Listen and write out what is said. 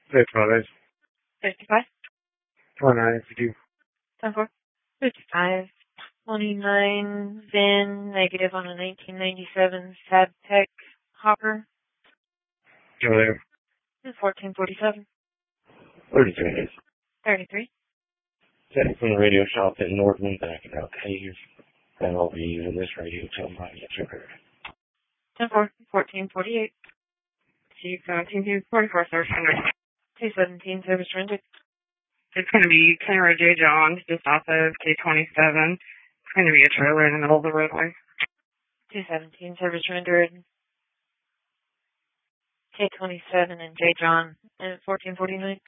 That's what 55, 29 if you do. 10-4, 55, 29, VIN, negative on a 1997 Sabtec Hopper, Go there. 1447, 33 days. 33, Setting from the radio shop in Northland back about Cave. And I'll be using this radio till my sugar. 10-4, 1448, C1744 service rendered. 217, service rendered. It's going to be Kennery J. Johns, just off of K27. It's going to be a trailer in the middle of the roadway. 217, service rendered. K27 and J. John at 1449.